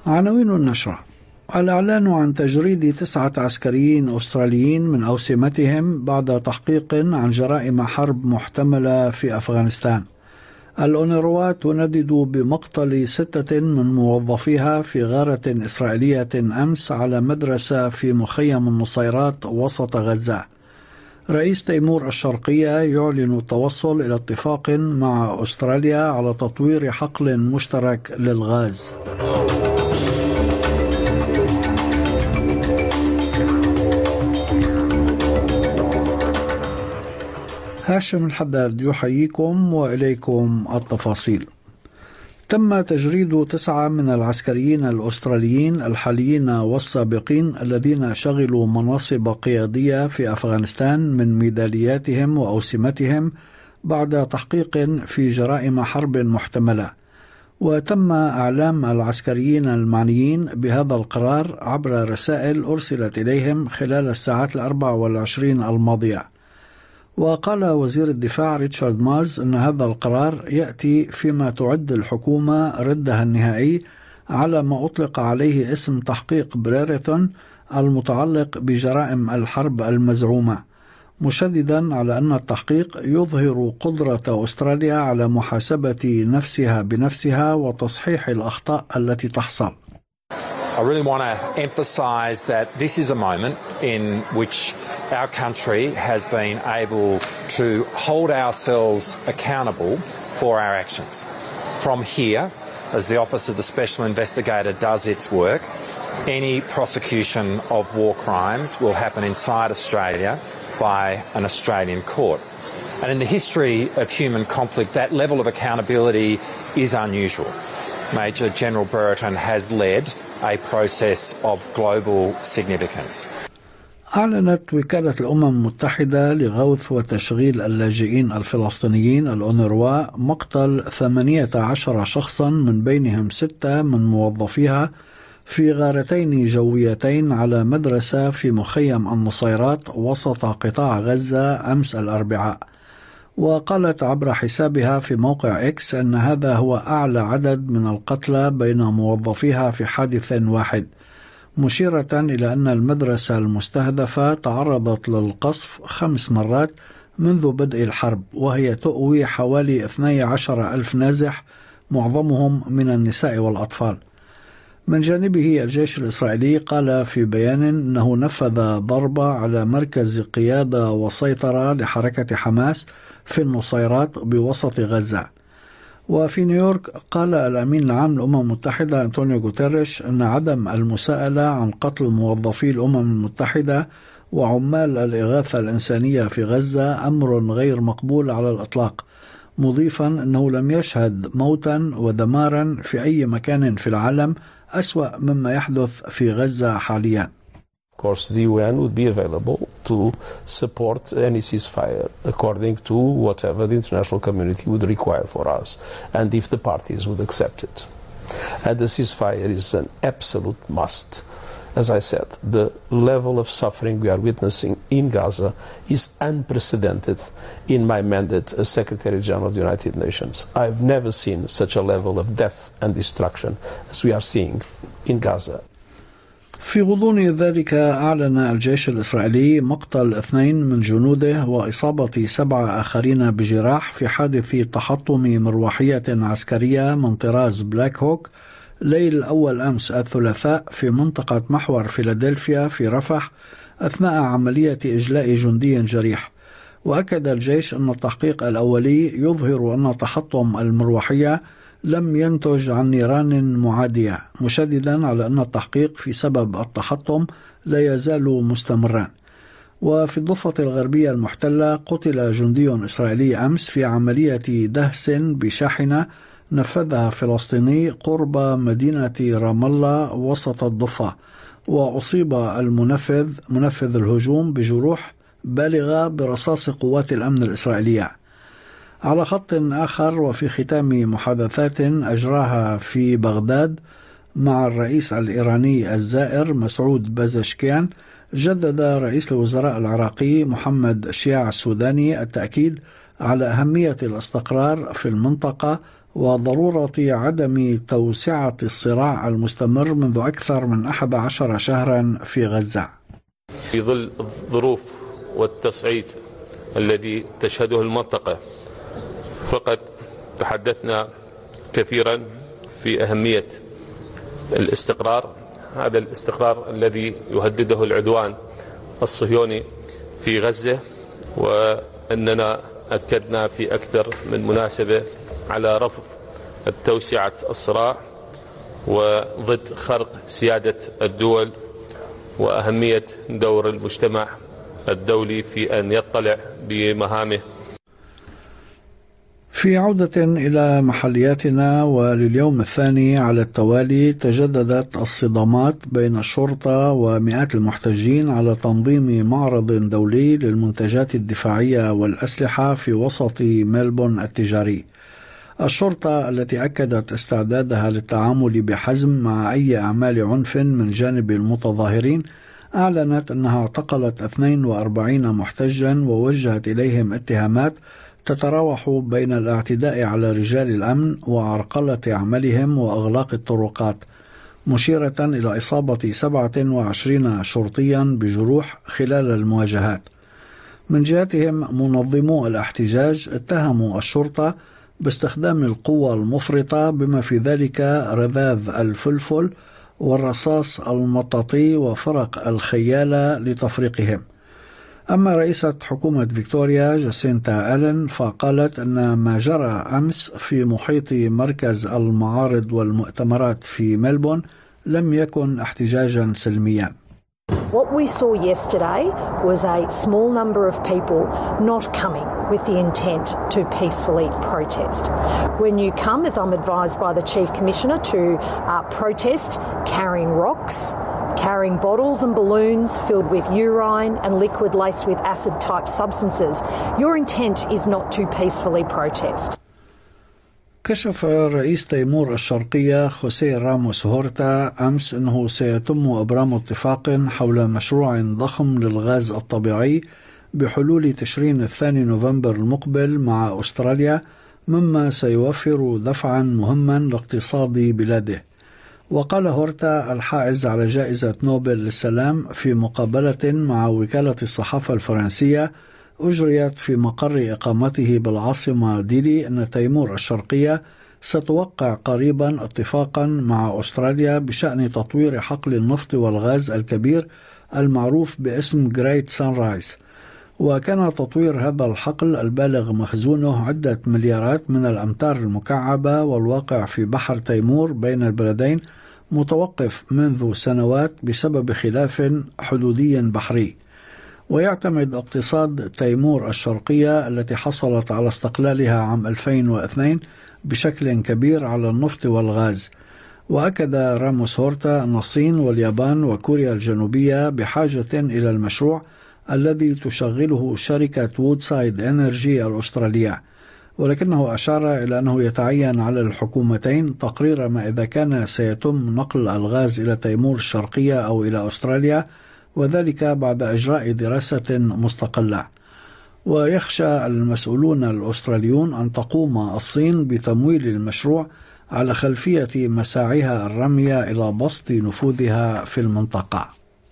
عناوين النشرة: الإعلان عن تجريد 9 عسكريين أستراليين من أوسمتهم بعد تحقيق عن جرائم حرب محتملة في أفغانستان. الأونروا تندد بمقتل 6 من موظفيها في غارة إسرائيلية أمس على مدرسة في مخيم النصيرات وسط غزة. رئيس تيمور الشرقية يعلن التوصل إلى اتفاق مع أستراليا على تطوير حقل مشترك للغاز. هاشم الحداد يحييكم وإليكم التفاصيل. تم تجريد 9 من العسكريين الأستراليين الحاليين والسابقين الذين شغلوا مناصب قيادية في أفغانستان من ميدالياتهم وأوسمتهم بعد تحقيق في جرائم حرب محتملة. وتم إعلام العسكريين المعنيين بهذا القرار عبر رسائل أرسلت إليهم خلال الساعات 24 الماضية. وقال وزير الدفاع ريتشارد مارز أن هذا القرار يأتي فيما تعد الحكومة ردها النهائي على ما أطلق عليه اسم تحقيق بريريثون المتعلق بجرائم الحرب المزعومة، مشددا على أن التحقيق يظهر قدرة أستراليا على محاسبة نفسها بنفسها وتصحيح الأخطاء التي تحصل. I really want to emphasise that this is a moment in which our country has been able to hold ourselves accountable for our actions. From here, as the Office of the Special Investigator does its work, any prosecution of war crimes will happen inside Australia by an Australian court. And in the history of human conflict, that level of accountability is unusual. Major General Brereton has led a process of global significance. أعلنت وكالة الأمم المتحدة لغوث وتشغيل اللاجئين الفلسطينيين الأونروا مقتل 18 شخصا من بينهم 6 من موظفيها في غارتين جويتين على مدرسة في مخيم النصيرات وسط قطاع غزة أمس الأربعاء. وقالت عبر حسابها في موقع إكس أن هذا هو أعلى عدد من القتلى بين موظفيها في حادث واحد، مشيرة إلى أن المدرسة المستهدفة تعرضت للقصف 5 مرات منذ بدء الحرب، وهي تؤوي حوالي 12,000 نازح معظمهم من النساء والأطفال. من جانبه الجيش الإسرائيلي قال في بيان أنه نفذ ضربة على مركز قيادة وسيطرة لحركة حماس في النصيرات بوسط غزة. وفي نيويورك قال الأمين العام للأمم المتحدة أنطونيو غوتيريش أن عدم المساءلة عن قتل موظفي الأمم المتحدة وعمال الإغاثة الإنسانية في غزة أمر غير مقبول على الإطلاق، مضيفا أنه لم يشهد موتا ودمارا في أي مكان في العالم أسوأ مما يحدث في غزة حاليا. Of course, the UN would be available to support any ceasefire according to whatever the international community would require for us, and if the parties would accept it. And the ceasefire is an absolute must. As I said, the level of suffering we are witnessing in Gaza is unprecedented in my mandate as Secretary General of the United Nations. I've never seen such a level of death and destruction as we are seeing in Gaza. في غضون ذلك أعلن الجيش الإسرائيلي مقتل 2 من جنوده وإصابة 7 آخرين بجراح في حادث تحطم مروحية عسكرية من طراز بلاك هوك ليل أول أمس الثلاثاء في منطقة محور فيلادلفيا في رفح أثناء عملية إجلاء جندي جريح. وأكد الجيش أن التحقيق الأولي يظهر أن تحطم المروحية لم ينتج عن نيران معادية، مشددا على أن التحقيق في سبب التحطم لا يزال مستمرا. وفي الضفة الغربية المحتلة قتل جندي إسرائيلي أمس في عملية دهس بشاحنة نفذها فلسطيني قرب مدينة رام الله وسط الضفة، وأصيب منفذ الهجوم بجروح بالغة برصاص قوات الأمن الإسرائيلية. على خط آخر، وفي ختام محادثات أجراها في بغداد مع الرئيس الإيراني الزائر مسعود بازشكيان، جدد رئيس الوزراء العراقي محمد شياع السوداني التأكيد على أهمية الاستقرار في المنطقة وضرورة عدم توسعة الصراع المستمر منذ أكثر من 11 شهرا في غزة. في ظل الظروف والتصعيد الذي تشهده المنطقة، فقد تحدثنا كثيرا في أهمية الاستقرار، هذا الاستقرار الذي يهدده العدوان الصهيوني في غزة، وأننا أكدنا في أكثر من مناسبة على رفض التوسعة الصراع وضد خرق سيادة الدول، وأهمية دور المجتمع الدولي في أن يطلع بمهامه. في عودة إلى محلياتنا، ولليوم الثاني على التوالي تجددت الصدامات بين الشرطة ومئات المحتجين على تنظيم معرض دولي للمنتجات الدفاعية والأسلحة في وسط ملبورن التجاري. الشرطة التي أكدت استعدادها للتعامل بحزم مع أي أعمال عنف من جانب المتظاهرين، أعلنت أنها اعتقلت 42 محتجا ووجهت إليهم اتهامات تتراوح بين الاعتداء على رجال الأمن وعرقلة عملهم وأغلاق الطرقات، مشيرة إلى إصابة 27 شرطيا بجروح خلال المواجهات. من جهتهم منظمو الاحتجاج اتهموا الشرطة باستخدام القوة المفرطة بما في ذلك رذاذ الفلفل والرصاص المطاطي وفرق الخيالة لتفريقهم. أما رئيسة حكومة فيكتوريا جاسينتا ألين فقالت أن ما جرى أمس في محيط مركز المعارض والمؤتمرات في ملبورن لم يكن احتجاجا سلميا. What we saw yesterday was a small number of people not coming with the intent to peacefully protest. When you come, as I'm advised by the Chief Commissioner, to protest carrying rocks, carrying bottles and balloons filled with urine and liquid laced with acid-type substances, your intent is not to peacefully protest. كشف رئيس تيمور الشرقية خوسيه راموس هورتا أمس أنه سيتم إبرام اتفاق حول مشروع ضخم للغاز الطبيعي بحلول تشرين 2 نوفمبر المقبل مع أستراليا، مما سيوفر دفعا مهما لاقتصاد بلاده. وقال هورتا الحائز على جائزة نوبل للسلام في مقابلة مع وكالة الصحافة الفرنسية أجريت في مقر إقامته بالعاصمة ديلي أن تيمور الشرقية ستوقع قريبا اتفاقا مع أستراليا بشأن تطوير حقل النفط والغاز الكبير المعروف باسم جريت سانرايز. وكان تطوير هذا الحقل البالغ مخزونه عدة مليارات من الأمتار المكعبة والواقع في بحر تيمور بين البلدين متوقف منذ سنوات بسبب خلاف حدودي بحري. ويعتمد اقتصاد تيمور الشرقية التي حصلت على استقلالها عام 2002 بشكل كبير على النفط والغاز. وأكد راموس هورتا أن الصين واليابان وكوريا الجنوبية بحاجة إلى المشروع الذي تشغله شركة وودسايد إنرجي الأسترالية، ولكنه أشار إلى أنه يتعين على الحكومتين تقرير ما إذا كان سيتم نقل الغاز إلى تيمور الشرقية أو إلى أستراليا، وذلك بعد إجراء دراسة مستقلة. ويخشى المسؤولون الأستراليون أن تقوم الصين بتمويل المشروع على خلفية مساعيها الرامية إلى بسط نفوذها في المنطقة.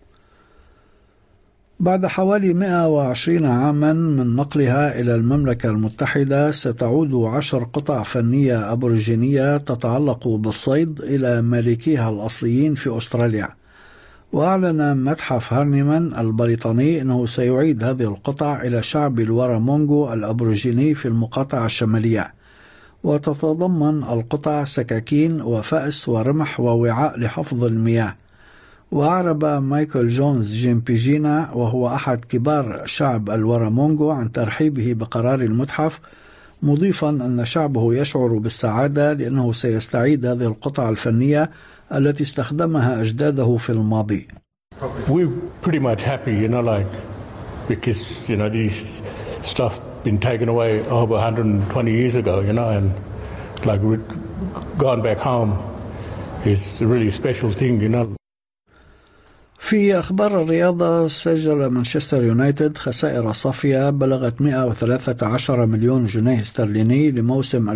بعد حوالي 120 عاما من نقلها إلى المملكة المتحدة، ستعود 10 قطع فنية أبوريجينية تتعلق بالصيد إلى مالكيها الأصليين في أستراليا. وأعلن متحف هارنيمان البريطاني أنه سيعيد هذه القطع إلى شعب الورامونغو الأبوريجيني في المقاطعة الشمالية، وتتضمن القطع سكاكين وفأس ورمح ووعاء لحفظ المياه. وأعرب مايكل جونز جيمبيجينا وهو أحد كبار شعب الورامونغو عن ترحيبه بقرار المتحف، مضيفا أن شعبه يشعر بالسعادة لأنه سيستعيد هذه القطع الفنية التي استخدمها أجداده في الماضي. We're pretty much happy, because, these stuff been taken away over 120 years ago, and we've gone back home. It's a really special thing, في أخبار الرياضة، سجل مانشستر يونايتد خسائر صافية بلغت 113 مليون جنيه استرليني لموسم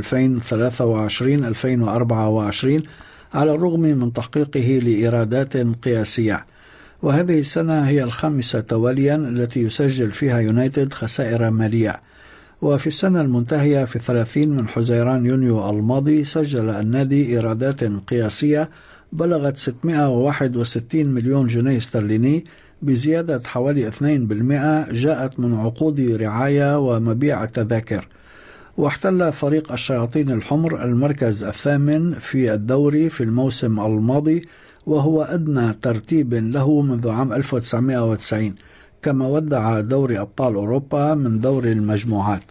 2023-2024 على الرغم من تحقيقه لإيرادات قياسية، وهذه السنة هي الخامسة تواليا التي يسجل فيها يونايتد خسائر مالية. وفي السنة المنتهية في 30 من حزيران يونيو الماضي سجل النادي إيرادات قياسية بلغت 661 مليون جنيه استرليني بزيادة حوالي 2% جاءت من عقود رعاية ومبيع التذاكر. واحتل فريق الشياطين الحمر المركز الثامن في الدوري في الموسم الماضي، وهو أدنى ترتيب له منذ عام 1990، كما ودع دوري أبطال أوروبا من دور المجموعات.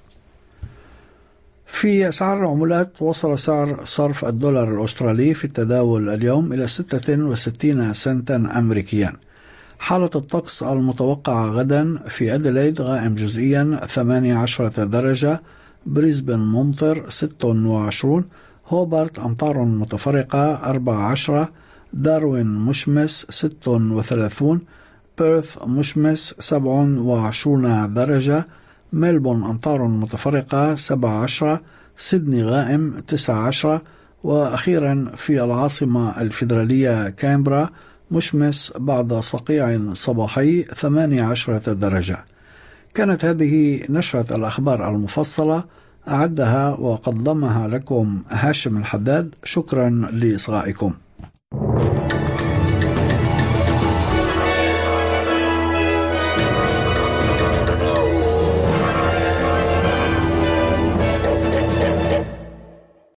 في أسعار العملات، وصل سعر صرف الدولار الأسترالي في التداول اليوم إلى 66 سنتا أمريكيا. حالة الطقس المتوقعة غدا: في أديلايد غائم جزئيا 18 درجة، بريسبن ممطر 26، هوبارت أمطار متفرقة 14، داروين مشمس 36، بيرث مشمس 27 درجة، ملبون أمطار متفرقة 17، سيدني غائم 19، وأخيرا في العاصمة الفيدرالية كامبرا مشمس بعد صقيع صباحي 18 درجة. كانت هذه نشرة الأخبار المفصلة، أعدها وقدمها لكم هاشم الحداد. شكرا لإصغائكم.